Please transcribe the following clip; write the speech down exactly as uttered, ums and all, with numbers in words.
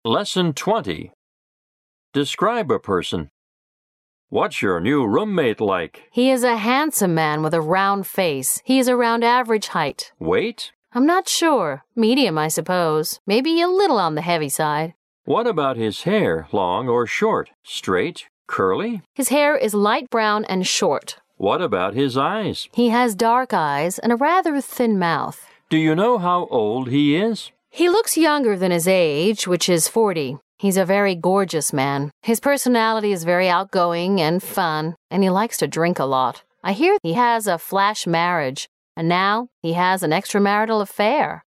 Lesson twenty. Describe a person. What's your new roommate like? He is a handsome man with a round face. He is around average height. Weight? I'm not sure. Medium, I suppose. Maybe a little on the heavy side. What about his hair, long or short? Straight? Curly? His hair is light brown and short. What about his eyes? He has dark eyes and a rather thin mouth. Do you know how old he is? He looks younger than his age, which is forty. He's a very gorgeous man. His personality is very outgoing and fun, and he likes to drink a lot. I hear he has a flash marriage, and now he has an extramarital affair.